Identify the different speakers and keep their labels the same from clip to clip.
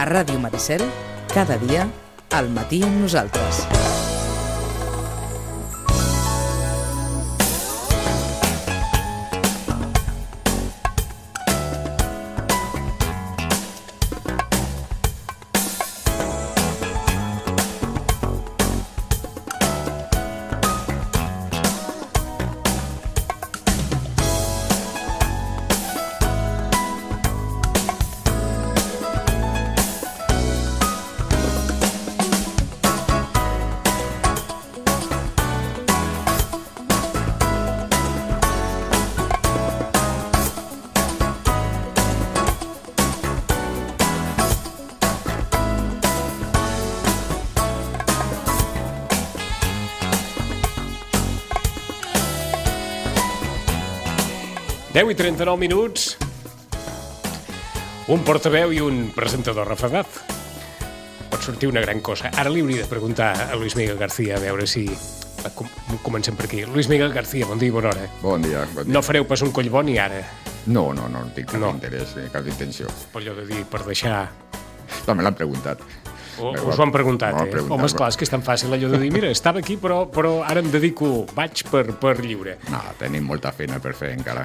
Speaker 1: A Ràdio Maricel, cada dia, al matí amb nosaltres.
Speaker 2: Deu i 39 minuts, un portaveu i un presentador refadat. Pot sortir una gran cosa. Ara li hauria de preguntar a Luis Miguel García, a veure si... Comencem per aquí. Luis Miguel García, bon dia i bona hora.
Speaker 3: Bon dia.
Speaker 2: No fareu pas un collboni ara?
Speaker 3: No tinc cap interès, cap intenció.
Speaker 2: Per allò de dir, per deixar...
Speaker 3: No, me l'han preguntat.
Speaker 2: Us ho han preguntat, Home, esclar, és que és tan fàcil allò de dir, mira, estava aquí, però ara em dedico, vaig per lliure.
Speaker 3: No, tenim molta feina per fer encara.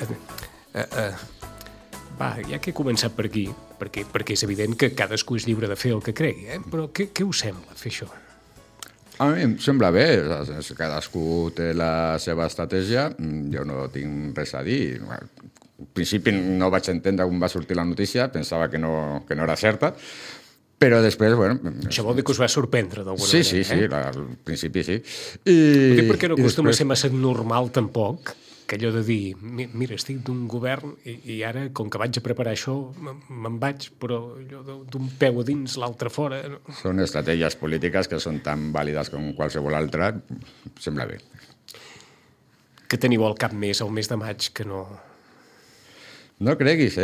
Speaker 2: Va, ja que he començat per aquí, perquè és evident que cadascú és lliure de fer el que cregui, però què us sembla fer això?
Speaker 3: A mi em sembla bé, cadascú té la seva estratègia, jo no tinc res a dir. Al principi no vaig entendre com va sortir la notícia, pensava que no era certa, però després, bueno...
Speaker 2: Això vol dir que us va sorprendre d'alguna manera,
Speaker 3: Sí, al principi sí.
Speaker 2: Ho dic perquè no acostuma a ser massa normal tampoc, que allò de dir, mira, estic d'un govern i ara, com que vaig a preparar això, me'n vaig, però allò d'un peu a dins, l'altre fora...
Speaker 3: Són estratègies polítiques que són tan vàlides com qualsevol altra, sembla bé.
Speaker 2: Que teniu al cap més el mes de maig que no...
Speaker 3: No creguis,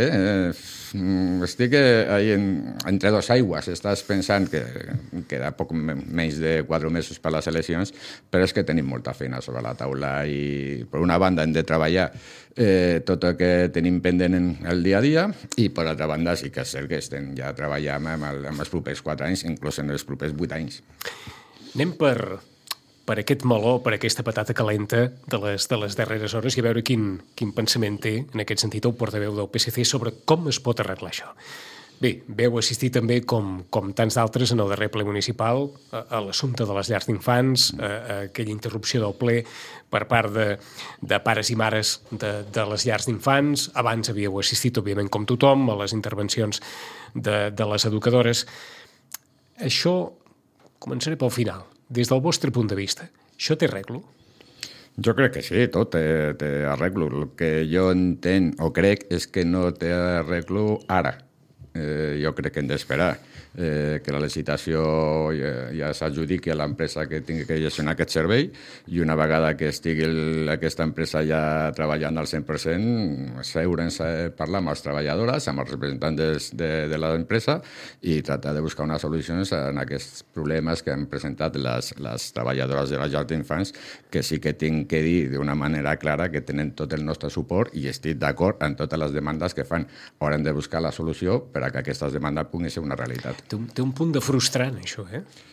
Speaker 3: estic ahí entre dos aigües. Estàs pensant que queda poc menys de 4 mesos per les eleccions, però és que tenim molta feina sobre la taula i, per una banda, hem de treballar tot el que tenim pendent en el dia a dia i, per altra banda, sí que és cert que estem ja treballant amb els propers 4 anys, inclús en els propers 8 anys.
Speaker 2: Anem per aquest meló, per aquesta patata calenta de les darreres hores i a veure quin pensament té, en aquest sentit, el portaveu del PSC sobre com es pot arreglar això. Bé, veu assistir també, com tants d'altres, en el darrer ple municipal, a l'assumpte de les llars d'infants, a aquella interrupció del ple per part de pares i mares de les llars d'infants. Abans havíeu assistit, òbviament, com tothom, a les intervencions de les educadores. Això, començaré pel final. Des del vostre punt de vista, això té arreglo?
Speaker 3: Jo crec que sí, tot té arreglo. El que jo entenc o crec és que no té arreglo ara. Jo crec que hem d'esperar que la licitació ja s'adjudiqui a l'empresa que tingui que gestionar aquest servei i una vegada que estigui aquesta empresa ja treballant al 100%, asseure'ns a parlar amb les treballadores, amb els representants de l'empresa i tractar de buscar unes solucions en aquests problemes que han presentat les treballadores de la llar d'infants, que sí que tinc que dir d'una manera clara que tenen tot el nostre suport i estic d'acord en totes les demandes que fan. Haurem de buscar la solució per a que aquestes demandes puguin ser una realitat.
Speaker 2: Té un punt de frustrant, això,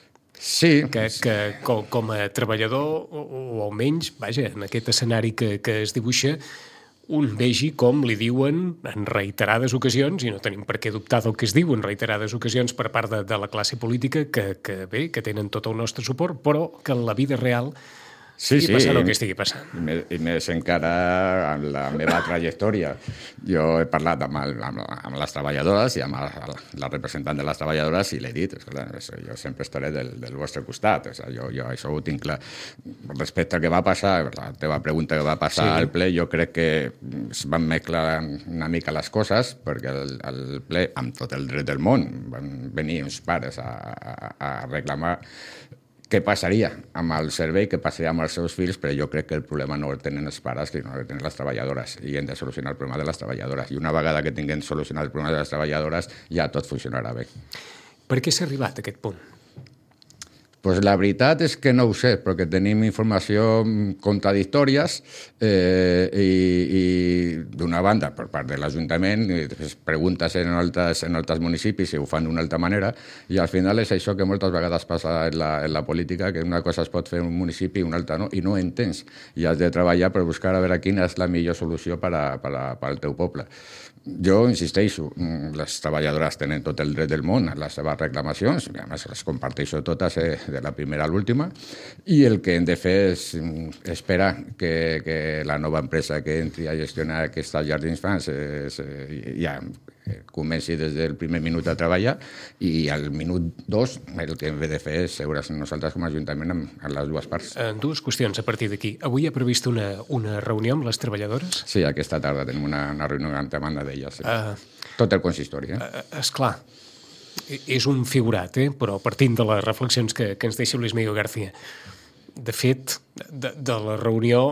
Speaker 3: Sí.
Speaker 2: Que com a treballador, o almenys, vaja, en aquest escenari que es dibuixa, un vegi com li diuen en reiterades ocasions, i no tenim per què dubtar del que es diu en reiterades ocasions per part de la classe política, que bé, que tenen tot el nostre suport, però que en la vida real estigui passant el que estigui passant.
Speaker 3: I més encara en la meva trajectòria. Jo he parlat amb les treballadores i amb la representant de les treballadores i l'he dit, jo sempre estaré del vostre costat. Jo això ho tinc clar. Respecte al que va passar, la teva pregunta que va passar al ple, jo crec que es van mesclar una mica les coses, perquè al ple, amb tot el dret del món, van venir uns pares a reclamar què passaria amb el servei, què passaria amb els seus fills, però jo crec que el problema no el tenen els pares, sinó el tenen les treballadores, i hem de solucionar el problema de les treballadores. I una vegada que tinguem solucionat el problema de les treballadores, ja tot funcionarà bé.
Speaker 2: Per què s'ha arribat a aquest punt?
Speaker 3: Pues la veritat és que no ho sé, perquè tenim informació contradictòries i d'una banda, per part de l'Ajuntament, preguntes en altres municipis i ho fan d'una altra manera, i al final és això que moltes vegades passa en la política, que una cosa es pot fer en un municipi i una altra no, i no entens. I has de treballar per buscar a veure quina és la millor solució per al teu poble. Jo insisteixo, les treballadores tenen tot el dret del món a les seves reclamacions, i a més les comparteixo totes de la primera a l'última, i el que hem de fer és esperar que la nova empresa que entri a gestionar aquests jardins infants ja comenci des del primer minut a treballar i al minut 2 el que hem de fer és seure's nosaltres com a Ajuntament amb les dues parts.
Speaker 2: Dues qüestions a partir d'aquí. Avui ha previst una reunió amb les treballadores?
Speaker 3: Sí, aquesta tarda tenim una reunió amb demanda d'elles. Sí. Tot el consistori.
Speaker 2: Esclar, és un figurat, però partint de les reflexions que ens deixa Luis Miguel García. De fet, de la reunió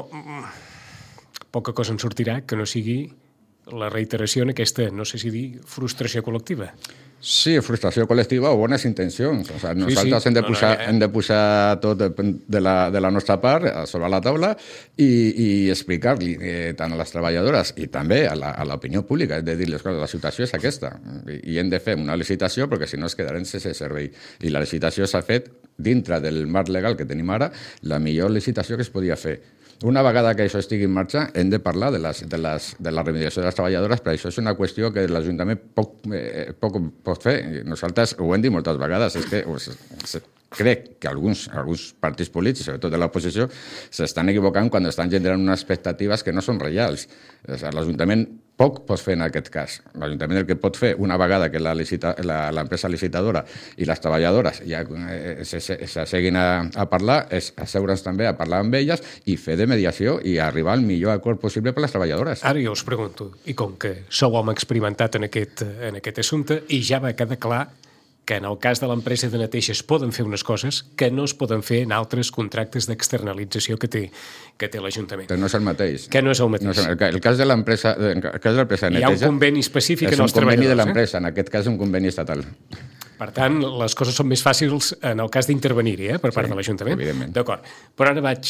Speaker 2: poca cosa en sortirà que no sigui la reiteració en aquesta, no sé si dir, frustració col·lectiva.
Speaker 3: Sí, frustració col·lectiva o bones intencions. O sigui, nosaltres hem de posar tot de la nostra part sobre la taula i explicar-li tant a les treballadores i també a l'opinió pública, és de dir-les coses, la situació és aquesta i hem de fer una licitació perquè si no es quedarem sense servei. I la licitació s'ha fet dintre del marc legal que tenim ara, la millor licitació que es podia fer. Una vegada que això estigui en marxa, hem de parlar de la reivindicació de les treballadores, però això és una qüestió que l'Ajuntament poc pot fer. Nosaltres ho hem dit moltes vegades, és que crec que alguns partits polítics, sobretot de l'oposició, s'estan equivocant quan estan generant unes expectatives que no són reals. L'Ajuntament poc pot fer en aquest cas. L'Ajuntament el que pot fer, una vegada que l'empresa licitadora i les treballadores ja s'asseguin a parlar, és asseure's també a parlar amb elles i fer de mediació i arribar al millor acord possible per a les treballadores.
Speaker 2: Ara jo us pregunto, i com que sou home experimentat en aquest assumpte, i ja va quedar clar que en el cas de l'empresa de neteja es poden fer unes coses que no es poden fer en altres contractes d'externalització que té l'Ajuntament.
Speaker 3: Que no és el mateix.
Speaker 2: Que no és el mateix.
Speaker 3: No, el cas de l'empresa de neteja...
Speaker 2: Hi ha un conveni específic en els treballadors.
Speaker 3: És un conveni de l'empresa, en aquest cas és un conveni estatal.
Speaker 2: Per tant, les coses són més fàcils en el cas d'intervenir-hi, per part de l'Ajuntament.
Speaker 3: Evidentment.
Speaker 2: D'acord. Però ara vaig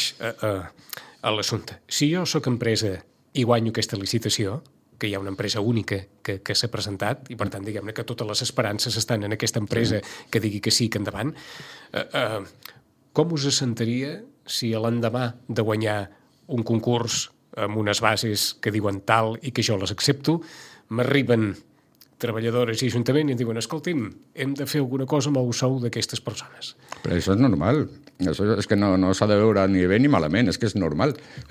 Speaker 2: a l'assumpte. Si jo sóc empresa i guanyo aquesta licitació, que hi ha una empresa única que s'ha presentat i, per tant, diguem-ne que totes les esperances estan en aquesta empresa que digui que sí, que endavant. Com us sentiria si l'endemà de guanyar un concurs amb unes bases que diuen tal i que jo les accepto, m'arriben treballadores i ajuntament i em diuen, escolti'm, hem de fer alguna cosa amb el sou d'aquestes persones.
Speaker 3: Però això és normal. Això és que no s'ha de veure ni bé ni malament, és que és normal.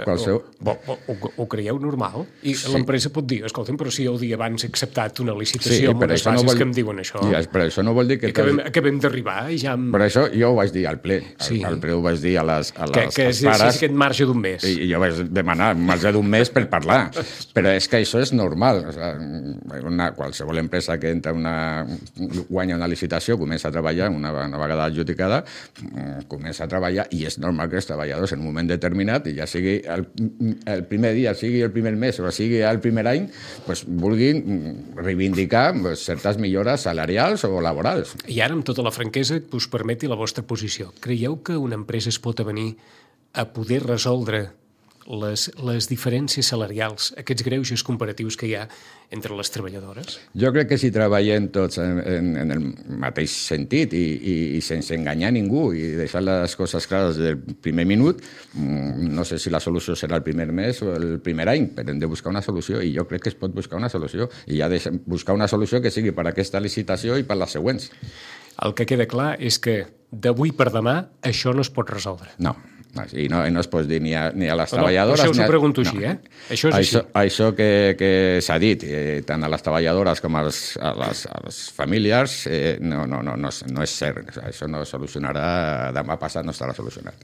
Speaker 2: Ho creieu normal? I l'empresa pot dir, escolti'm, però si el dia abans he acceptat una licitació amb unes bases que em diuen això...
Speaker 3: Però això no vol dir que...
Speaker 2: Acabem d'arribar i ja...
Speaker 3: Però això jo ho vaig dir al ple. Al ple ho vaig dir a les pares...
Speaker 2: Que és aquest marge d'un mes.
Speaker 3: I jo vaig demanar un marge d'un mes per parlar. Però és que això és normal. Qualsevol empresa que entra guanya una licitació, comença a treballar, una vegada adjudicada, comença a treballar i és normal que els treballadors en un moment determinat, ja sigui el primer dia, sigui el primer mes o sigui el primer any, vulguin reivindicar certes millores salarials o laborals.
Speaker 2: I ara, amb tota la franquesa, que us permeti la vostra posició. Creieu que una empresa es pot avenir a poder resoldre les diferències salarials, aquests greuges comparatius que hi ha entre les treballadores?
Speaker 3: Jo crec que si treballem tots en el mateix sentit i sense enganyar ningú i deixar les coses clares del primer minut, no sé si la solució serà el primer mes o el primer any, però hem de buscar una solució i jo crec que es pot buscar una solució i ja buscar una solució que sigui per a aquesta licitació i per les següents.
Speaker 2: El que queda clar és que d'avui per demà això no es pot resoldre.
Speaker 3: No. I no es pot dir ni a les treballadores...
Speaker 2: Això us ho pregunto així, Això és així.
Speaker 3: Això que s'ha dit, tant a les treballadores com a les famílies, no és cert. Això no es solucionarà, demà passat no estarà solucionat.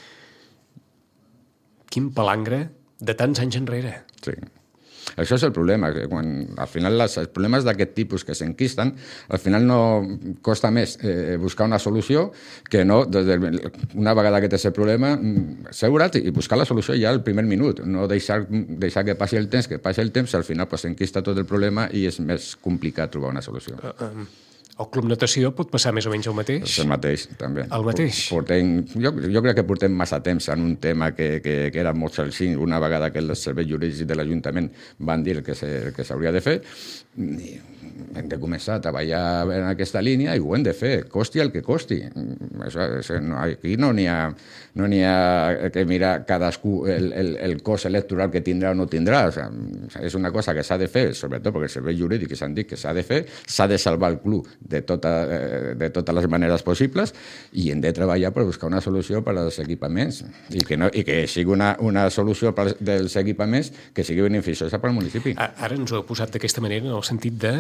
Speaker 2: Quin palangre de tants anys enrere.
Speaker 3: Sí. Això és el problema, que al final els problemes d'aquest tipus que s'enquisten, al final no costa més buscar una solució que no, una vegada que tens el problema, seure't i buscar la solució ja al primer minut, no deixar que passi el temps, al final s'enquista tot el problema i és més complicat trobar una solució.
Speaker 2: El Club Natació pot passar més o menys el mateix?
Speaker 3: És el mateix, també.
Speaker 2: El mateix?
Speaker 3: Jo crec que portem massa temps en un tema que era molt senzill. Una vegada que els serveis jurídics de l'Ajuntament van dir que s'hauria de fer, hem de començar a treballar en aquesta línia i ho hem de fer, costi el que costi. Aquí no n'hi ha que mirar cadascú el cost electoral que tindrà o no tindrà. És una cosa que s'ha de fer, sobretot perquè els serveis jurídics han dit que s'ha de fer, s'ha de salvar el club de totes les maneres possibles i hem de treballar per buscar una solució per als equipaments i que sigui una solució dels equipaments que sigui beneficiosa per al municipi.
Speaker 2: Ara ens ho heu posat d'aquesta manera en el sentit de...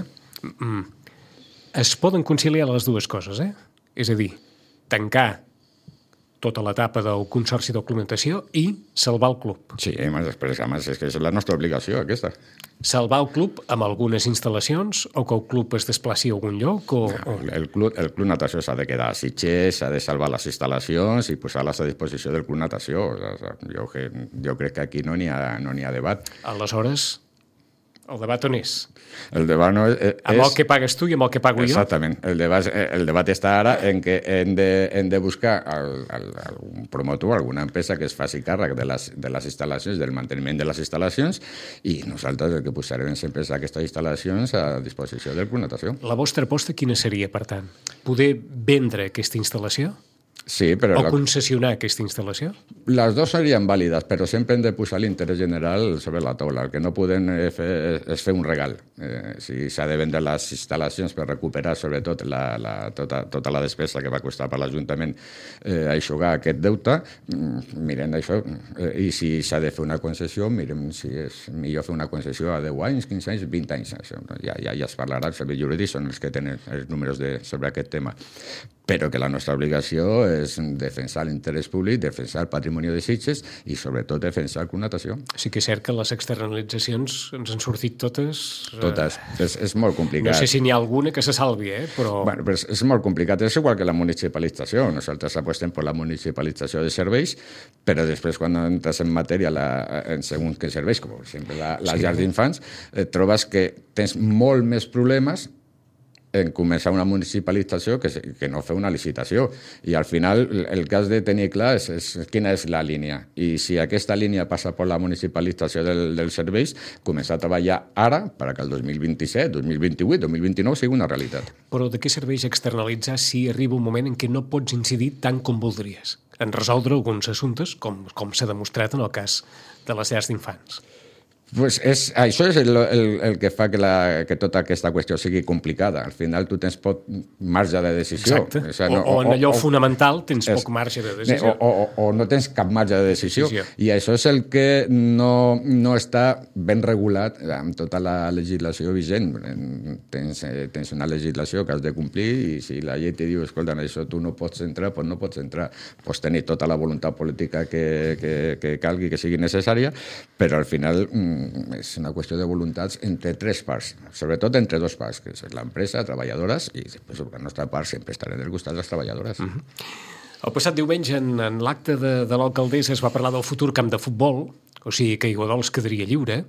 Speaker 2: Es poden conciliar les dues coses, eh? És a dir, tancar tota l'etapa del Consorci del Club Natació i salvar el club.
Speaker 3: Sí, després, és que és la nostra obligació, aquesta.
Speaker 2: Salvar el club amb algunes instal·lacions o que el club es desplaci a algun lloc?
Speaker 3: El Club Natació s'ha de quedar a Sitges, s'ha de salvar les instal·lacions i posar-les a disposició del Club Natació. Jo crec que aquí no n'hi ha debat.
Speaker 2: Aleshores, el debat on és?
Speaker 3: El debat no és...
Speaker 2: Amb el que pagues tu i amb el que pago jo?
Speaker 3: Exactament. El debat està ara en què hem de buscar un promotor, alguna empresa que es faci càrrec de les instal·lacions, del manteniment de les instal·lacions, i nosaltres el que posarem sempre és aquestes instal·lacions a disposició del Club Natació.
Speaker 2: La vostra aposta quina seria, per tant? Poder vendre aquesta instal·lació?
Speaker 3: Sí, però...
Speaker 2: O concessionar aquesta instal·lació?
Speaker 3: Les dues serien vàlides, però sempre hem de posar l'interès general sobre la taula. El que no podem fer és fer un regal. Si s'ha de vendre les instal·lacions per recuperar, sobretot, tota la despesa que va costar per l'Ajuntament aixugar aquest deute, mirem això. I si s'ha de fer una concessió, mirem si és millor fer una concessió a 10 anys, 15 anys, 20 anys. Això ja es parlarà, els serveis jurídics són els que tenen els números sobre aquest tema. Però que la nostra obligació és defensar l'interès públic, defensar el patrimoni de Sitges i, sobretot, defensar el Club Natació.
Speaker 2: Sí que és cert que les externalitzacions ens han sortit totes...
Speaker 3: Totes. És molt complicat.
Speaker 2: No sé si n'hi ha alguna que se salvi, però...
Speaker 3: Bueno, però és molt complicat. És igual que la municipalització. Nosaltres apostem per la municipalització de serveis, però després, quan entres en matèria en segons que serveis, com per exemple la llar d'infants, trobes que tens molt més problemes en començar una municipalització que no fer una licitació. I al final el que has de tenir clar és quina és la línia. I si aquesta línia passa per la municipalització dels serveis, començar a treballar ara perquè el 2027, 2028, 2029 sigui una realitat.
Speaker 2: Però de què serveix externalitzar si arriba un moment en què no pots incidir tant com voldries en resoldre alguns assumptes, com s'ha demostrat en el cas de les llars d'infants?
Speaker 3: Pues això és el que fa que tota aquesta qüestió sigui complicada. Al final tu tens poc marge de decisió.
Speaker 2: Exacte. O en allò fonamental tens poc marge de decisió.
Speaker 3: O no tens cap marge de decisió. I això és el que no està ben regulat amb tota la legislació vigent. Tens una legislació que has de complir i si la llei te diu, escolta, en això tu no pots entrar, doncs no pots entrar. Pots tenir tota la voluntat política que calgui, que sigui necessària, però al final és una qüestió de voluntats entre tres parts, sobretot entre dos parts, que és l'empresa, treballadores, i després la nostra part sempre estarà del costat de les treballadores.
Speaker 2: El passat diumenge, en l'acte de l'alcaldessa, es va parlar del futur camp de futbol, o sigui que Aiguadols quedaria lliure,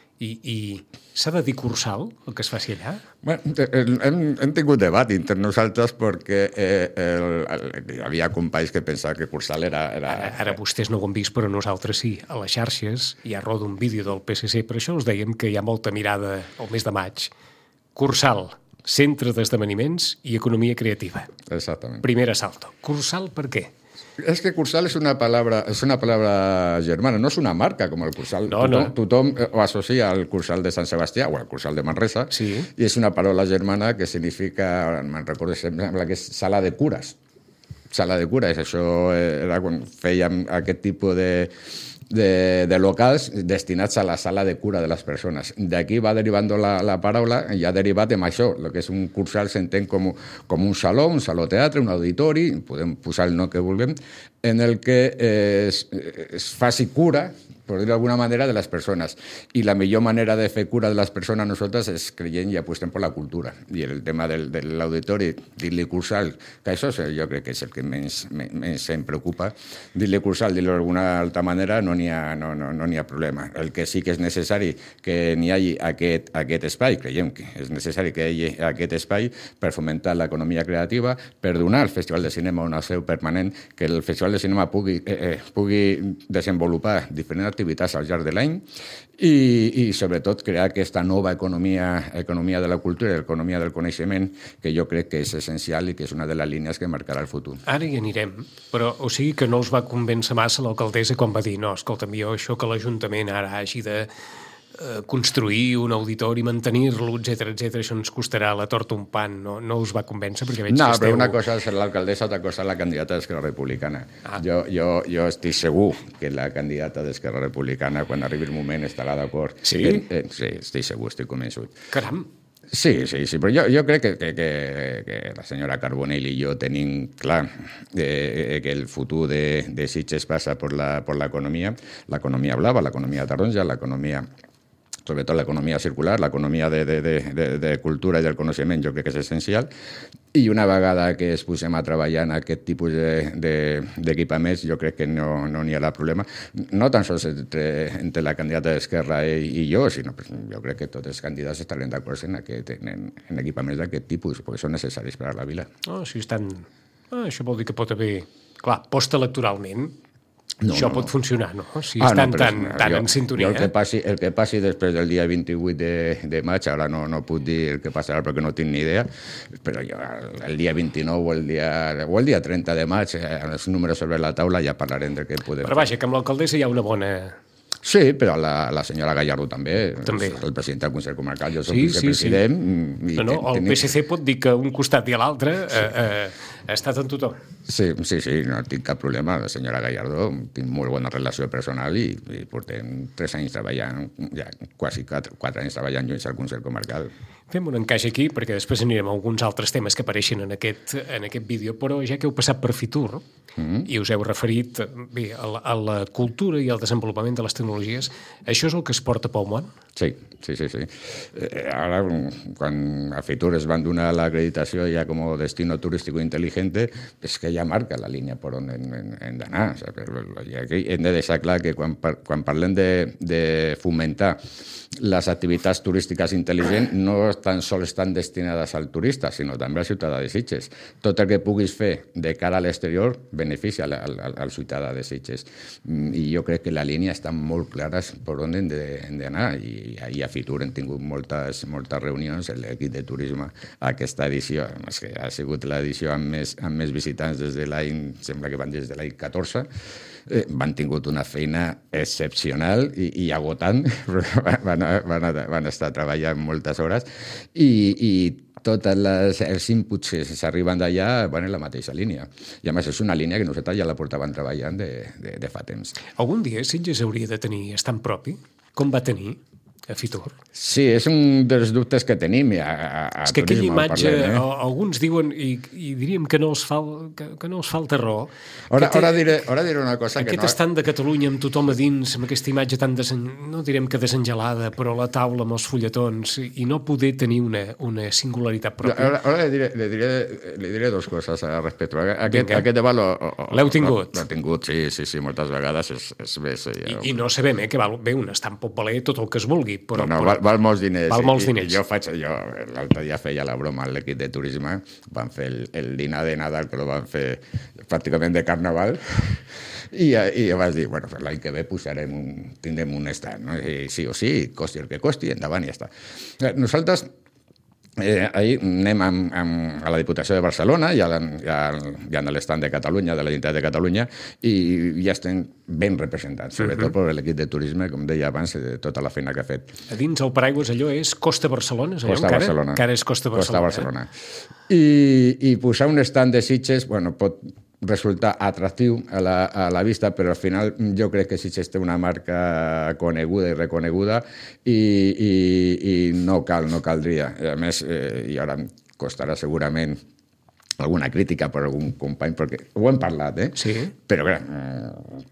Speaker 2: i s'ha de dir Cursal, el que es faci allà?
Speaker 3: Bueno, hem tingut debat entre nosaltres perquè hi havia companys que pensaven que Cursal era...
Speaker 2: Ara vostès no ho han vist, però nosaltres sí. A les xarxes hi ha roda un vídeo del PSC, per això us dèiem que hi ha molta mirada al mes de maig. Cursal, Centre d'Esdeveniments i Economia Creativa.
Speaker 3: Exactament.
Speaker 2: Primer assalto. Cursal, per què?
Speaker 3: Es que Cursal es una palabra germana, no es una marca como el Cursal. Tothom ho associa al Cursal de Sant Sebastià o al Cursal de Manresa, i és una paraula germana que significa, me'n recordo sempre, que és sala de cures. Sala de cures, això era quan fèiem aquest tipus de locals destinats a la sala de cura de les persones. D'aquí va derivant la paraula i ha derivat en això. El que és un cursal s'entén com un saló teatre, un auditori, podem posar el nom que vulguem, en el que es faci cura por dir-ho d'alguna manera, de les persones. I la millor manera de fer cura de les persones nosaltres és creient i apostem per la cultura. I el tema de l'auditori, dir-li cursal, que això jo crec que és el que menys em preocupa, dir-li cursal, dir-lo d'alguna altra manera, no n'hi ha problema. El que sí que és necessari que n'hi hagi aquest espai, creiem que és necessari que hi hagi aquest espai per fomentar l'economia creativa, per donar al Festival de Cinema una seu permanent, que el Festival de Cinema pugui desenvolupar diferents activitats al llarg de l'any i sobretot crear aquesta nova economia de la cultura, economia del coneixement, que jo crec que és essencial i que és una de les línies que marcarà el futur.
Speaker 2: Ara hi anirem, però o sigui que no els va convèncer massa l'alcaldessa quan va dir no, escolta'm, jo això que l'Ajuntament ara hagi de construir un auditori, mantenir-lo, etc, això ens costarà la torta un pan. No us va convèncer? Perquè veig que esteu...
Speaker 3: però una cosa és l'alcaldessa, altra cosa és la candidata d'Esquerra Republicana. Jo estic segur que la candidata d'Esquerra Republicana, quan arribi el moment, estarà d'acord.
Speaker 2: Sí?
Speaker 3: Sí, estic segur, estic convençut.
Speaker 2: Caram!
Speaker 3: Sí, però jo crec que la senyora Carbonell i jo tenim clar que el futur de Sitges passa per l'economia blava, l'economia taronja, l'economia, sobretot l'economia circular, l'economia de cultura i del coneixement, jo crec que és essencial. I una vegada que es posem a treballar en aquest tipus d'equipaments, jo crec que no n'hi haurà problema. No tan sols entre la candidata d'Esquerra i jo, sinó jo crec que tots els candidats estarem d'acord en equipaments d'aquest tipus, perquè són necessaris per a la vila.
Speaker 2: Si estan... això vol dir que pot haver... Clar, postelectoralment... Això pot funcionar, no? Si estan tan en sintonia.
Speaker 3: El que passi després del dia 28 de maig, ara no puc dir el que passarà perquè no tinc ni idea, però el dia 29 o el dia 30 de maig, els números sobre la taula, ja parlarem del que podem fer.
Speaker 2: Però vaja, que amb l'alcaldessa hi ha una bona...
Speaker 3: Sí, però la senyora Gallardo també. El president del Consell Comarcal, jo soc vicepresident.
Speaker 2: El PSC pot dir que un costat i l'altre ha estat en tothom.
Speaker 3: Sí, no tinc cap problema. La senyora Gallardo, tinc molt bona relació personal i portem 3 anys treballant, ja quasi 4 anys treballant junts al Consell Comarcal.
Speaker 2: Fem un encaix aquí, perquè després anirem a alguns altres temes que apareixen en aquest vídeo, però ja que heu passat per Fitur i us heu referit a la cultura i al desenvolupament de les tecnologies, això és el que es porta pel món?
Speaker 3: Sí. Ara, quan a Fitur es van donar l'acreditació ja com a destino turístico inteligente, és que ja marca la línia per on hem d'anar. Hem de deixar clar que quan parlem de fomentar les activitats turístiques intel·ligents no tan sols estan destinades al turista, sinó també al ciutadà de Sitges. Tot el que puguis fer de cara a l'exterior beneficia al ciutadà de Sitges. I jo crec que la línia està molt clara per on hem d'anar. I ahir a Fitur hem tingut moltes reunions, l'equip de turisme, aquesta edició, que ha sigut l'edició amb més visitants des de l'any, sembla que van des de l'any 14, van tingut una feina excepcional i agotant, van estar treballant moltes hores i tots els inputs que s'arriben d'allà van en la mateixa línia. I a més és una línia que nosaltres ja la portàvem treballant de fa temps.
Speaker 2: Algun dia Sitges hauria de tenir estamp propi? Com va tenir a Fitur?
Speaker 3: Sí, és un dels dubtes que tenim. És
Speaker 2: que aquella imatge, alguns diuen, i diríem que no els falta raó.
Speaker 3: Ara diré una cosa que no...
Speaker 2: Aquest estant de Catalunya amb tothom a dins, amb aquesta imatge tan, no direm que desengelada, però la taula amb els fulletons, i no poder tenir una singularitat pròpia.
Speaker 3: Ara li diré dues coses al respecte. Aquest debat
Speaker 2: l'heu tingut?
Speaker 3: L'he tingut, sí, moltes vegades és bé.
Speaker 2: I no sabem que val bé un estamp pot valer tot el que es vulgui.
Speaker 3: Val molts diners.
Speaker 2: Val molts diners.
Speaker 3: Jo l'altre dia feia la broma a l'equip de turisme, van fer el dinar de Nadal, que el van fer pràcticament de carnaval, i jo vaig dir, bueno, l'any que ve tindrem un estat, no? I sí o sí, costi el que costi, endavant i ja està. Nosaltres ahir anem a la Diputació de Barcelona, ja en l'estat de Catalunya, de la Generalitat de Catalunya, i ja estem ben representats, sobretot per l'equip de turisme, com deia abans, de tota la feina que ha fet.
Speaker 2: A dins el paraigües allò és Costa Barcelona?
Speaker 3: Costa Barcelona.
Speaker 2: Encara és Costa
Speaker 3: Barcelona. I posar un stand de Sitges, bueno, pot resultar atractiu a la vista, però al final jo crec que Sitges té una marca coneguda i reconeguda i no caldria. A més, i ara em costarà segurament alguna crítica per algun company, perquè ho hem parlat,
Speaker 2: Sí.
Speaker 3: Però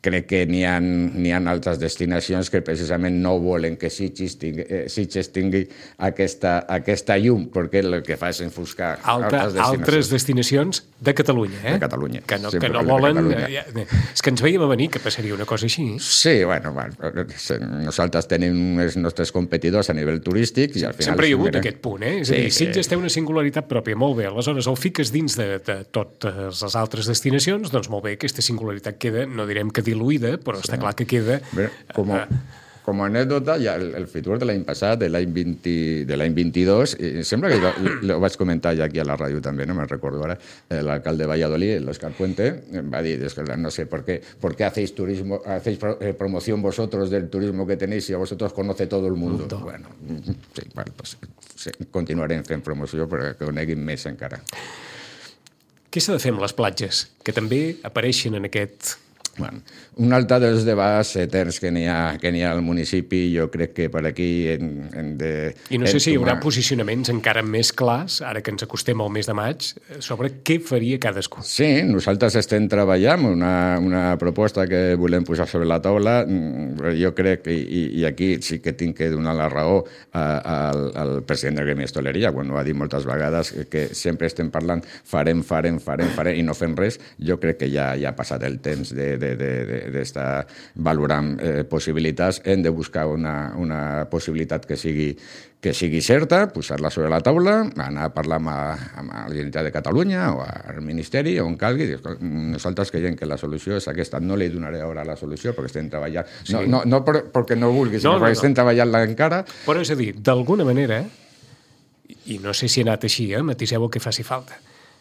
Speaker 3: crec que n'hi ha altres destinacions que precisament no volen que Sitges tingui aquesta llum, perquè el que fa és enfoscar
Speaker 2: altres destinacions de Catalunya,
Speaker 3: De Catalunya.
Speaker 2: Que no volen... És que ens veiem a venir que passaria una cosa així.
Speaker 3: Sí, bueno, nosaltres tenim els nostres competidors a nivell turístic i al final...
Speaker 2: Sempre hi ha hagut aquest punt, És a dir, Sitges té una singularitat pròpia, molt bé. Aleshores, el fiques dins de totes les altres destinacions, doncs molt bé, aquesta singularitat queda, no direm que diluïda, però està clar que queda...
Speaker 3: Com a anècdota, ja el Fitur de l'any passat, de l'any 22, sembla que ho vaig comentar ja aquí a la ràdio també, no me'n recordo ara, l'alcalde de Valladolid, l'Òscar Puente, em va dir, no sé por qué hacéis promoción vosotros del turismo que tenéis si a vosotros conoce todo el mundo. Bueno, sí, pues continuarem fent promoció perquè coneguin més encara.
Speaker 2: Què s'ha de fer amb les platges, que també apareixen en aquest...
Speaker 3: Bueno, un altre dels debats eterns que n'hi ha al municipi, jo crec que per aquí hem de...
Speaker 2: I no sé si hi haurà posicionaments encara més clars, ara que ens acostem al mes de maig, sobre què faria cadascú.
Speaker 3: Sí, nosaltres estem treballant una proposta que volem posar sobre la taula. Jo crec, i aquí sí que tinc que donar la raó al president del Gremi d'Hostaleria, quan ho ha dit moltes vegades, que sempre estem parlant farem i no fem res. Jo crec que ja ha passat el temps d'estar valorant possibilitats. Hem de buscar una possibilitat que sigui certa, posar-la sobre la taula, anar a parlar amb la Generalitat de Catalunya o al Ministeri, on calgui. Nosaltres creiem que la solució és aquesta. No li donaré ara la solució perquè estem treballant. Sí. No perquè no vulgui, sinó perquè estem treballant-la encara.
Speaker 2: Però és a dir, d'alguna manera, i no sé si ha anat així, matiseu el que faci falta,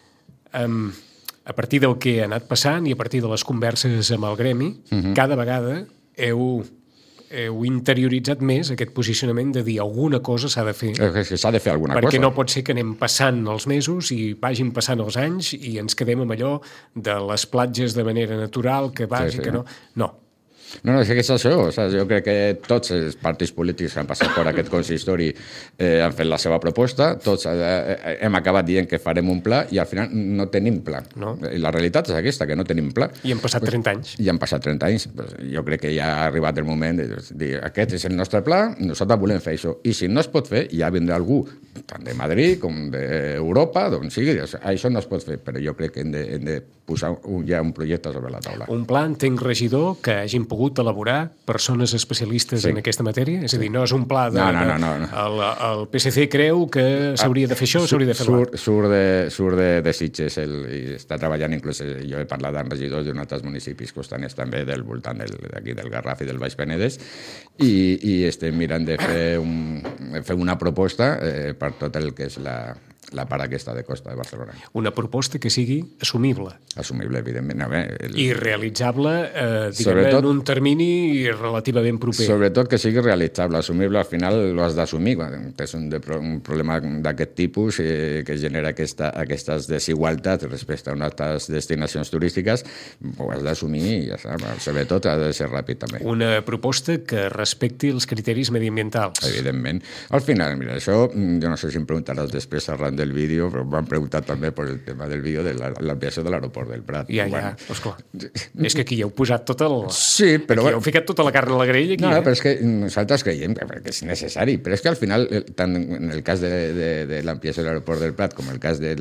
Speaker 2: a partir del que ha anat passant i a partir de les converses amb el gremi, cada vegada heu interioritzat més aquest posicionament de dir alguna cosa s'ha de fer.
Speaker 3: S'ha de fer alguna cosa.
Speaker 2: Perquè no pot ser que anem passant els mesos i vagin passant els anys i ens quedem amb allò de les platges de manera natural, que vagi, que no... No.
Speaker 3: No, és que és això. O sigui, jo crec que tots els partits polítics que han passat per aquest consistori han fet la seva proposta, tots hem acabat dient que farem un pla i al final no tenim pla.
Speaker 2: No.
Speaker 3: I la realitat és aquesta, que no tenim pla.
Speaker 2: I han passat 30 anys.
Speaker 3: I han passat 30 anys. Jo crec que ja ha arribat el moment de dir aquest és el nostre pla, nosaltres volem fer això. I si no es pot fer, ja vindrà algú, tant de Madrid com d'Europa, d'on sigui. Això no es pot fer, però jo crec que hem de posar ja un projecte sobre la taula.
Speaker 2: Un pla, entenc, regidor, que hagin pogut elaborar persones especialistes en aquesta matèria? És a dir, no és un pla de...
Speaker 3: No.
Speaker 2: El PSC creu que s'hauria de fer això, s'hauria de fer l'altre.
Speaker 3: Surt de Sitges i està treballant, inclús jo he parlat amb regidors d'un altres municipis costaners també del voltant d'aquí del Garraf i del Baix Penedès i estem mirant de fer una proposta per tot el que és la part aquesta de costa de Barcelona.
Speaker 2: Una proposta que sigui assumible.
Speaker 3: Assumible, evidentment.
Speaker 2: I realitzable, diguem-ne, en un termini relativament proper.
Speaker 3: Sobretot que sigui realitzable. Assumible, al final ho has d'assumir. Quan tens un problema d'aquest tipus que genera aquestes desigualtats respecte a unes destinacions turístiques, ho has d'assumir i ja està. Sobretot ha de ser ràpid, també.
Speaker 2: Una proposta que respecti els criteris mediambientals.
Speaker 3: Evidentment. Al final, mira, això, jo no sé si em preguntaràs després arran del vídeo, però m'han preguntat també per el tema del vídeo de l'ampliació de l'aeroport del Prat.
Speaker 2: Ja, esclar. És que aquí hi heu posat tot el...
Speaker 3: Sí, però...
Speaker 2: Aquí heu ficat tota la carn a la grella. Aquí,
Speaker 3: no, però és que nosaltres creiem que és necessari, però és que al final, tant en el cas de l'ampliació de l'aeroport del Prat com en el cas de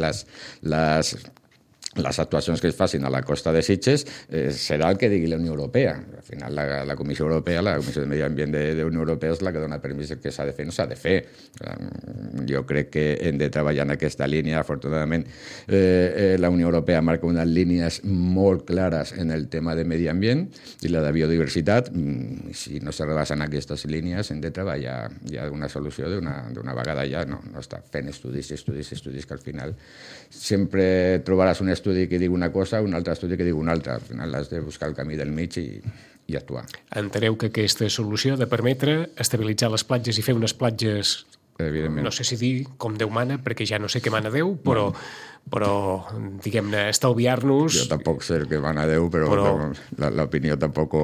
Speaker 3: les actuacions que es facin a la costa de Sitges serà el que digui la Unió Europea. Al final, la Comissió Europea, la Comissió de Medi Ambient de la Unió Europea és la que dona permís que s'ha de fer, no s'ha de fer. Jo crec que hem de treballar en aquesta línia. Afortunadament, la Unió Europea marca unes línies molt clares en el tema de medi ambient i la de biodiversitat. Si no se rebasen aquestes línies, hem de treballar ja una solució d'una vegada ja. No està fent estudis, que al final sempre trobaràs un estudi que digui una cosa, un altre estudi que digui una altra. Al final has de buscar el camí del mig i actuar.
Speaker 2: Enteneu que aquesta solució ha de permetre estabilitzar les platges i fer unes platges, no sé si dir com Déu mana, perquè ja no sé què mana Déu, però diguem-ne, estalviar-nos...
Speaker 3: Jo tampoc sé què mana Déu, però l'opinió tampoc...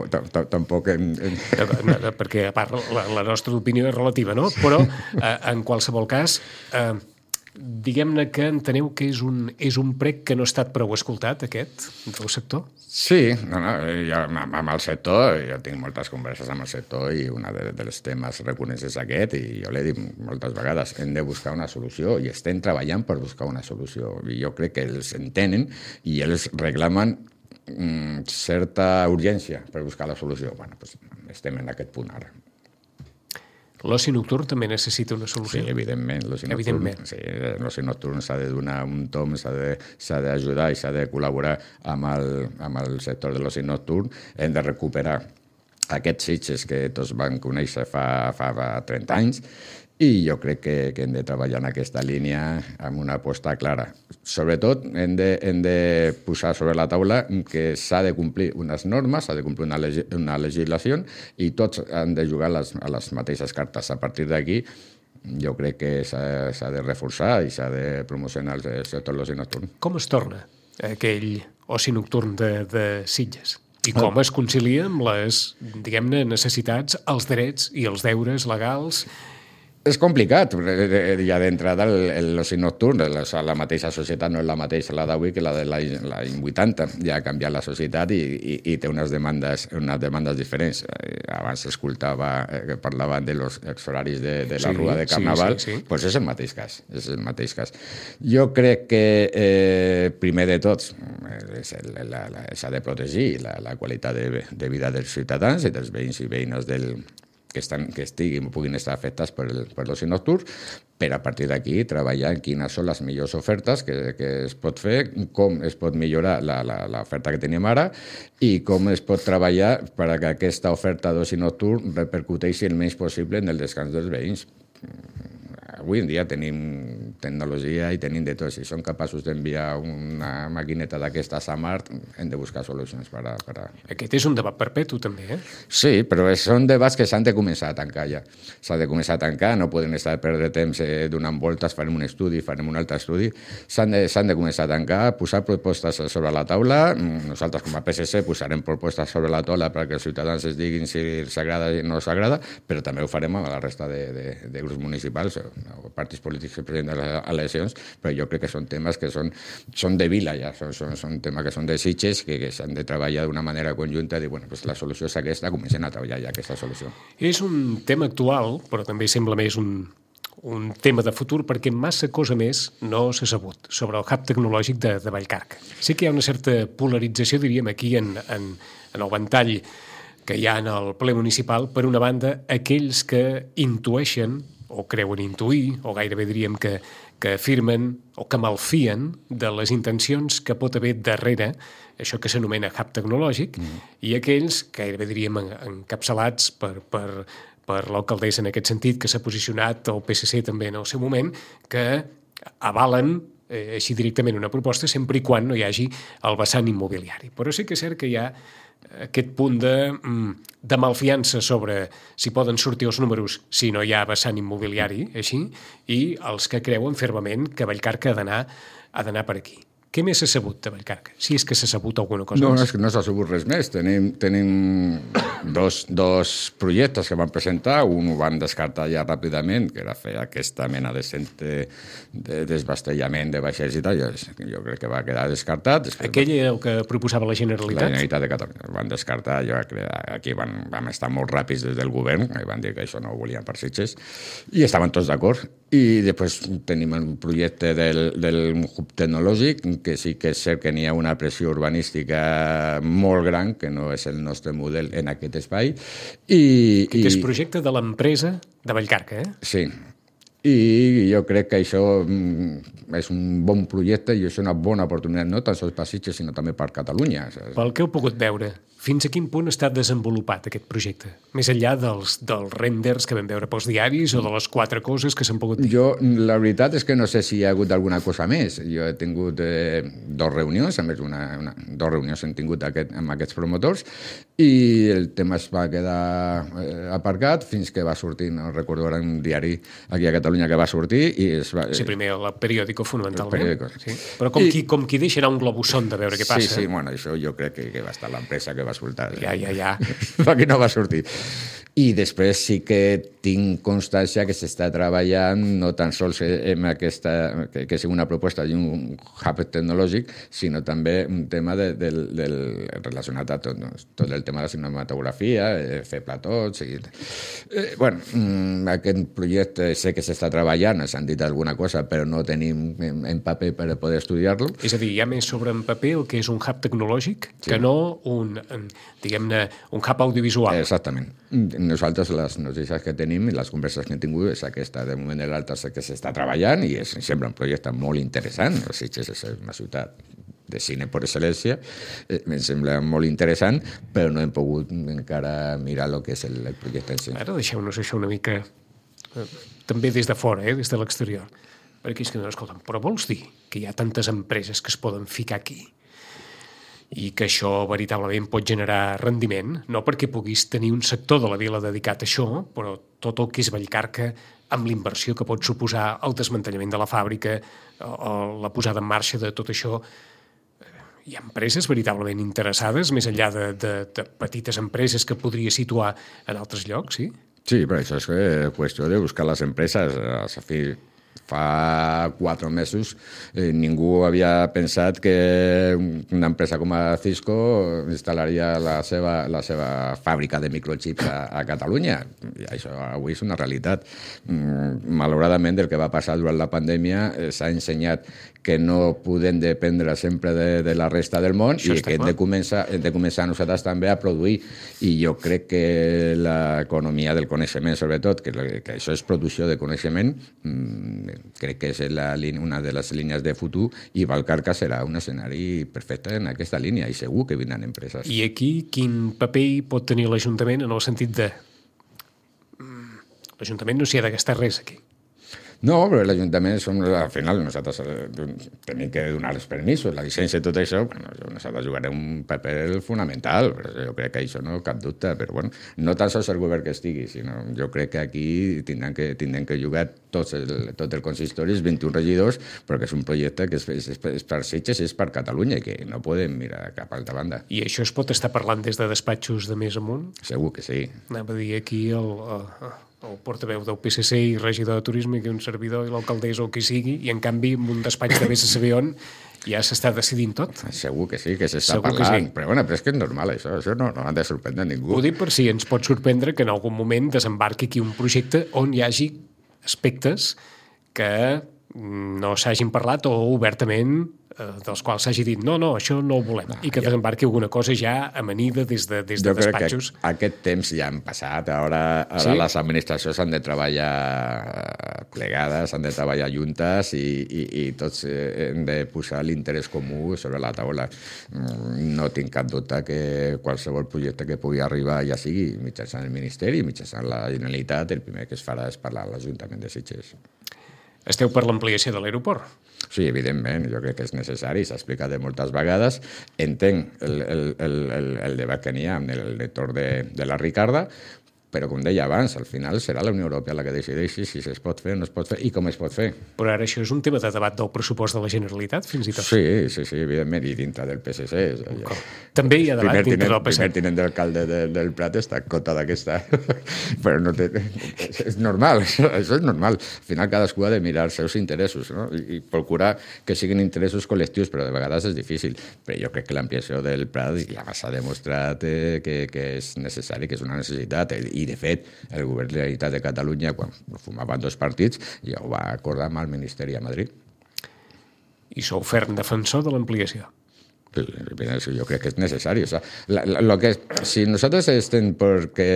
Speaker 2: Perquè, a part, la nostra opinió és relativa, no? Però, en qualsevol cas... diguem-ne que enteneu que és un prec que no ha estat prou escoltat, aquest, del sector?
Speaker 3: Sí, jo, amb el sector, jo tinc moltes converses amb el sector i un dels temes recurrents és aquest, i jo l'he dit moltes vegades, hem de buscar una solució i estem treballant per buscar una solució. I jo crec que ells entenen i ells reclamen certa urgència per buscar la solució. Bueno, doncs estem en aquest punt ara.
Speaker 2: L'oci nocturn també necessita una solució.
Speaker 3: Sí, evidentment. L'oci nocturn s'ha de donar un tom, s'ha d'ajudar i s'ha de col·laborar amb el sector de l'oci nocturn. Hem de recuperar aquests Sitges que tots van conèixer fa 30 anys i jo crec que hem de treballar en aquesta línia amb una aposta clara. Sobretot hem de posar sobre la taula que s'ha de complir unes normes, s'ha de complir una legislació i tots han de jugar a les mateixes cartes. A partir d'aquí jo crec que s'ha de reforçar i s'ha de promocionar el sector de l'oci nocturn.
Speaker 2: Com es torna aquell oci nocturn de Sitges? I com es concilia amb les, diguem-ne, necessitats, els drets i els deures legals?
Speaker 3: És complicat, ja d'entrada l'oci nocturn, la mateixa societat no és la mateixa la d'avui que la de l'any 80, ja ha canviat la societat i té unes demandes diferents. Abans s'escoltava que parlaven dels horaris de la rua de Carnaval, doncs és el mateix cas. Jo crec que primer de tot s'ha de protegir la qualitat de vida dels ciutadans i dels veïns i veïnes que puguin estar afectats per l'oci nocturn, per a partir d'aquí treballar en quines són les millors ofertes que es pot fer, com es pot millorar l'oferta que tenim ara i com es pot treballar perquè aquesta oferta d'oci nocturn repercuteixi el menys possible en el descans dels veïns. Avui en dia tenim tecnologia i tenim de tot. Si som capaços d'enviar una maquineta d'aquestes a Mart, hem de buscar solucions per a...
Speaker 2: Aquest és un debat perpetu, també,
Speaker 3: Sí, però són debats que s'han de començar a tancar ja. S'ha de començar a tancar, no podem estar a perdre temps donant voltes, farem un estudi, farem un altre estudi. S'han de començar a tancar, posar propostes sobre la taula. Nosaltres, com a PSC, posarem propostes sobre la taula perquè els ciutadans es diguin si s'agrada o no s'agrada, però també ho farem amb la resta de grups municipals o partits polítics que presenten les eleccions, però jo crec que són temes que són de vila ja, són temes que són de Sitges, que s'han de treballar d'una manera conjunta i dir, bueno, pues la solució és aquesta, comencem a treballar ja aquesta solució.
Speaker 2: És un tema actual, però també sembla més un tema de futur, perquè massa cosa més no s'ha sabut sobre el hub tecnològic de Vallcarca. Sí que hi ha una certa polarització, diríem, aquí en el ventall que hi ha en el ple municipal. Per una banda, aquells que intueixen o creuen intuir, o gairebé diríem que afirmen o que malfien de les intencions que pot haver darrere això que s'anomena hub tecnològic, i aquells, gairebé diríem encapçalats per l'alcaldessa en aquest sentit, que s'ha posicionat, el PSC també en el seu moment, que avalen així directament una proposta sempre i quan no hi hagi el vessant immobiliari. Però sí que és cert que hi ha aquest punt de malfiança sobre si poden sortir els números si no hi ha vessant immobiliari, així, i els que creuen fermament que Vallcarca ha d'anar per aquí. Què més s'ha sabut de Vallcarca? Si és que s'ha sabut alguna cosa
Speaker 3: més.
Speaker 2: No,
Speaker 3: és que no s'ha sabut res més. Tenim dos projectes que van presentar. Un ho van descartar ja ràpidament, que era fer aquesta mena de desbastellament de vaixells i tal. Jo crec que va quedar descartat.
Speaker 2: Aquell era el que proposava la Generalitat?
Speaker 3: La Generalitat de Catalunya. Van descartar. Jo crec que aquí vam estar molt ràpids des del govern, i van dir que això no ho volien per Sitges, i estaven tots d'acord. I després tenim el projecte del hub tecnològic, que sí que és cert que n'hi ha una pressió urbanística molt gran, que no és el nostre model en aquest espai.
Speaker 2: Aquest és projecte de l'empresa de Vallcarca,
Speaker 3: Sí. I jo crec que això és un bon projecte i és una bona oportunitat, no tan sols per Sitges, sinó també per Catalunya.
Speaker 2: Pel que heu pogut veure, fins a quin punt està desenvolupat aquest projecte? Més enllà dels renders que vam veure pels diaris o de les 4 coses que s'han pogut dir?
Speaker 3: La veritat és que no sé si hi ha hagut alguna cosa més. Jo he tingut 2 reunions, a més 2 reunions hem tingut amb aquests promotors, i el tema es va quedar aparcat fins que va sortir, no recordo ara, un diari aquí a Catalunya que va sortir i es va...
Speaker 2: Sí, primer el periòdico, fonamentalment. Sí. Però com qui deixa anar un globusson de veure què passa.
Speaker 3: Sí, bueno, això jo crec que va estar l'empresa que va escoltar.
Speaker 2: Ja.
Speaker 3: Aquí no va sortir. I després sí que tinc constància que s'està treballant no tan sols en aquesta, que sigui una proposta d'un hub tecnològic, sinó també un tema relacionat a tot el tema de la cinematografia, fer platós... aquest projecte sé que s'està treballant, s'han dit alguna cosa, però no tenim en paper per poder estudiar-lo.
Speaker 2: És a dir, hi ha més sobre en paper el que és un hub tecnològic que no diguem-ne, un hub audiovisual.
Speaker 3: Exactament. Nosaltres les notícies que tenim i les converses que hem tingut és aquesta, de moment de l'altre que s'està treballant i em sembla un projecte molt interessant. Sitges és una ciutat de cine per excel·lència, em sembla molt interessant, però no hem pogut encara mirar el que és el projecte en si.
Speaker 2: Ara deixeu-nos això una mica, també des de fora, des de l'exterior. Perquè és que no, escolta'm, però vols dir que hi ha tantes empreses que es poden ficar aquí i que això veritablement pot generar rendiment, no perquè puguis tenir un sector de la vila dedicat a això, però tot el que és Vallcarca, amb la inversió que pot suposar el desmantellament de la fàbrica o la posada en marxa de tot això, hi ha empreses veritablement interessades, més enllà de petites empreses que podria situar en altres llocs, sí?
Speaker 3: Sí, però això és qüestió de buscar les empreses. Fa 4 mesos ningú havia pensat que una empresa com a Cisco instal·laria la seva fàbrica de microchips a Catalunya. I això avui és una realitat. Malauradament, el que va passar durant la pandèmia s'ha ensenyat que no podem dependre sempre de la resta del món i que hem de començar nosaltres també a produir. I jo crec que l'economia del coneixement, sobretot, que això és producció de coneixement, crec que és una de les línies de futur i Vallcarca serà un escenari perfecte en aquesta línia i segur que vindran empreses.
Speaker 2: I aquí quin paper hi pot tenir l'Ajuntament en el sentit de... L'Ajuntament no s'hi ha de gastar res aquí.
Speaker 3: No, però l'Ajuntament, al final, nosaltres tenim que donar els permisos, la llicència i tot això, nosaltres jugarem un paper fonamental, però jo crec que això no cap dubte, però bueno, no tan sols el govern que estigui, sinó jo crec que aquí tindran que jugar tot el consistori, els 21 regidors, però que és un projecte que és per Sitges i és per Catalunya i que no podem mirar cap a altra banda.
Speaker 2: I això es pot estar parlant des de despatxos de més amunt?
Speaker 3: Segur que sí.
Speaker 2: Anava a dir aquí el portaveu del PSC i regidor de turisme, que un servidor i l'alcaldessa o qui sigui, i en canvi en un despatx de vés a saber on ja s'està decidint tot.
Speaker 3: Segur que sí, que s'està parlant. Sí. Però és que és normal, això no ha de sorprendre ningú.
Speaker 2: Ho dic per si ens pot sorprendre que en algun moment desembarqui aquí un projecte on hi hagi aspectes que no s'hagin parlat o obertament dels quals s'hagi dit no, això no ho volem, i que desembarqui alguna cosa ja amanida des de despatxos.
Speaker 3: Jo crec que aquest temps ja han passat, ara sí? Les administracions han de treballar plegades, han de treballar juntes i tots hem de posar l'interès comú sobre la taula. No tinc cap dubte que qualsevol projecte que pugui arribar, ja sigui mitjançant el Ministeri, mitjançant la Generalitat, el primer que es farà és parlar a l'Ajuntament de Sitges.
Speaker 2: Esteu per l'ampliació de l'aeroport?
Speaker 3: Sí, evidentment, jo crec que és necessari, s'ha explicat moltes vegades. Entenc el debat que n'hi ha amb el lector de la Ricarda, però, com deia abans, al final serà la Unió Europea la que decideixi si es pot fer o no es pot fer i com es pot fer.
Speaker 2: Però ara això és un tema de debat del pressupost de la Generalitat, fins i tot?
Speaker 3: Sí, evidentment, i dintre del PSC.
Speaker 2: També hi ha debat dintre del PSC.
Speaker 3: El primer tinent d'alcalde del Prat està cota d'aquesta. Però no té... És normal, això és normal. Al final cadascú ha de mirar els seus interessos, no? I procurar que siguin interessos col·lectius, però de vegades és difícil. Però jo crec que l'ampliació del Prat ja s'ha demostrat que és necessari, que és una necessitat. I, de fet, el govern de la Generalitat de Catalunya, quan formaven 2 partits, ja ho va acordar amb el Ministeri a Madrid.
Speaker 2: I sou ferm defensor de l'ampliació?
Speaker 3: Jo crec que és necessari. Si nosaltres estem perquè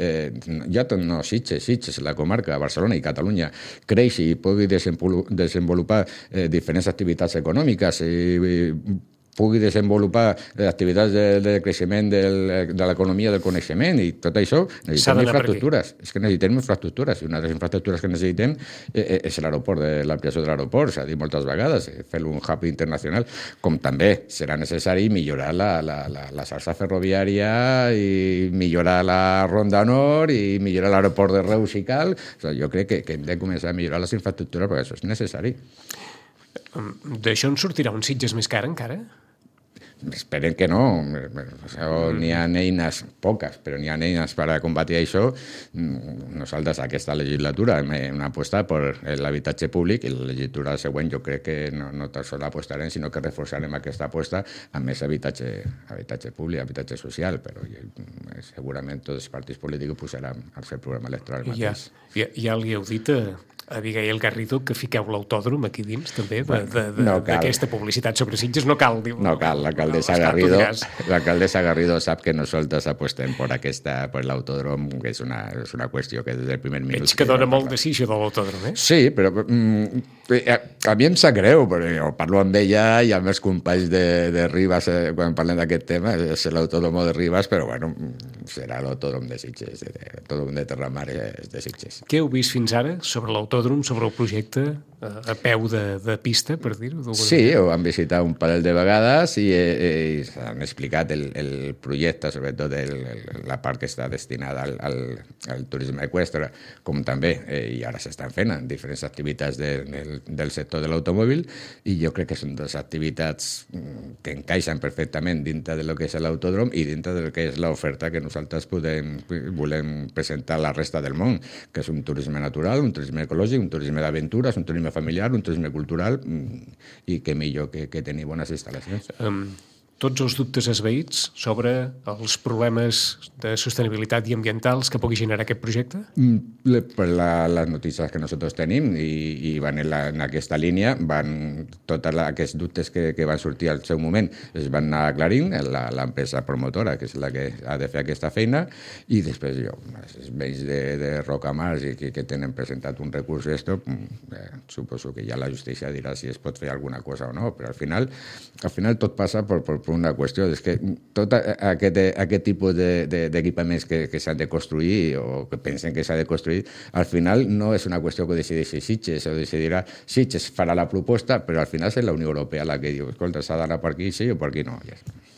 Speaker 3: Sitges, la comarca, Barcelona i Catalunya creixi i pugui desenvolupar diferents activitats econòmiques i pugui desenvolupar activitats de creixement de l'economia del coneixement i tot això, necessitem infraestructures. És que necessitem infraestructures, i una de les infraestructures que necessitem és l'aeroport, l'ampliació de l'aeroport, s'ha dit moltes vegades, fer-lo un hub internacional, com també serà necessari millorar la xarxa ferroviària i millorar la Ronda Nord i millorar l'aeroport de Reus i Cal. Jo crec que hem de començar a millorar les infraestructures perquè això és necessari.
Speaker 2: D'això en sortirà un Sitges més car encara?
Speaker 3: Esperen que no. N'hi ha eines, poques, però n'hi ha eines per a combatir això. Nosaltres, aquesta legislatura, hem apostat per l'habitatge públic i la legislatura següent jo crec que no tan sols apostarem, sinó que reforçarem aquesta aposta amb més habitatge públic, habitatge social, però segurament tots els partits polítics posaran al seu programa electoral mateix.
Speaker 2: Ja li heu dit a Abigail Garrido que fiqueu l'autòdrom aquí dins, també, d'aquesta publicitat sobre Sitges. No cal, diu.
Speaker 3: No cal, l'alcaldessa Garrido sap que nosaltres apostem per l'autòdrom, que és una qüestió que des del primer minut...
Speaker 2: Veig que dona molt de sí, això de l'autòdrom, eh?
Speaker 3: Sí, però a mi em sap greu, perquè jo parlo amb ella i amb els companys de Ribas quan parlem d'aquest tema, és l'autòdrom de Ribas, però bueno, serà l'autòdrom de Sitges, l'autòdrom de Terramar és de Sitges.
Speaker 2: Què heu vist fins ara sobre l'autòdrom, sobre el projecte a peu de pista, per dir-ho?
Speaker 3: Sí, ho vam visitar un parell de vegades i s'han explicat el projecte, sobretot la part que està destinada al turisme eqüestre, com també, i ara s'estan fent en diferents activitats del sector de l'automòbil, i jo crec que són dues activitats que encaixen perfectament dintre del que és l'autòdrom i dintre del que és l'oferta que nosaltres volem presentar a la resta del món, que és un turisme natural, un turisme ecològic, un turisme d'aventures, un turisme familiar, un turisme cultural, i que millor que tenir bones instal·lacions.
Speaker 2: Tots els dubtes esvaïts sobre els problemes de sostenibilitat i ambientals que pugui generar aquest projecte?
Speaker 3: Per les notícies que nosaltres tenim i van en aquesta línia, tots aquests dubtes que van sortir al seu moment es van anar aclarint l'empresa promotora, que és la que ha de fer aquesta feina, i després els veïns de Rocamars i que tenen presentat un recurs d'esto, suposo que ja la justícia dirà si es pot fer alguna cosa o no, però al final tot passa per una qüestió, és que tot aquest tipus d'equipaments que s'han de construir o que pensen que s'ha de construir, al final no és una qüestió que decideixi Sitges o decidirà Sitges, farà la proposta, però al final és la Unió Europea la que diu, escolta, s'ha d'anar per aquí sí o per aquí no.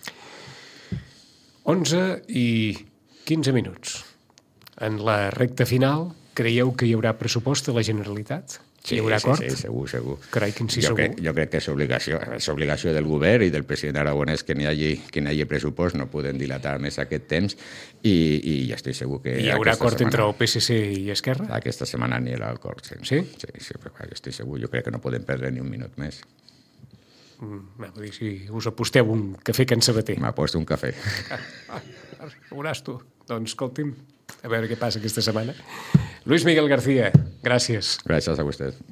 Speaker 2: 11 i 15 minuts. En la recta final, creieu que hi haurà pressupost a la Generalitat? Hi haurà acord?
Speaker 3: Sí, segur.
Speaker 2: Carai, quin sí segur.
Speaker 3: Jo crec que és obligació del govern i del president aragonès que n'hi hagi pressupost, no podem dilatar més aquest temps i ja estic segur que...
Speaker 2: Hi haurà acord entre el PSC i Esquerra?
Speaker 3: Aquesta setmana n'hi haurà acord, sí.
Speaker 2: Sí?
Speaker 3: Sí, jo estic segur. Jo crec que no podem perdre ni un minut més.
Speaker 2: Vull dir, si us aposteu un cafè Can Sabater.
Speaker 3: M'aposto un cafè.
Speaker 2: Veuràs tu. Doncs, escolti'm, a veure què passa aquesta setmana. Luis Miguel García, gràcies.
Speaker 3: Gràcies a vostès.